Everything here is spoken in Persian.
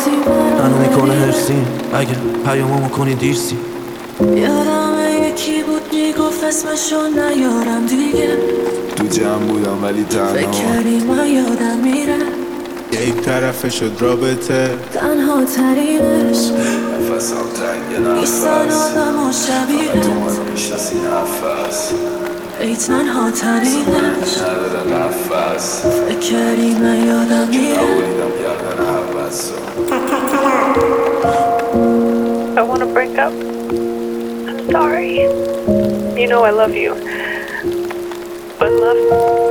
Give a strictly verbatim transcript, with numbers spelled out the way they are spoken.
منو میکنه هرسیم اگه پیاممو کنی دیرسی. یادم یکی بود میگفت اسمشو نیارم دیگه، تو جمع بودم ولی تنها، فکر کردی من یادم میره. یک طرفه شد رابطه، تنها ترینش نفسم تنگ نیستن نفس، آدم و شبیه فقط تو منو میشناسی نفس، ای تنها ترینش نداره نفس، فکر کردی من یادم میره. نبولیدم گردن حوث. I wanna break up. I'm sorry. You know I love you. But love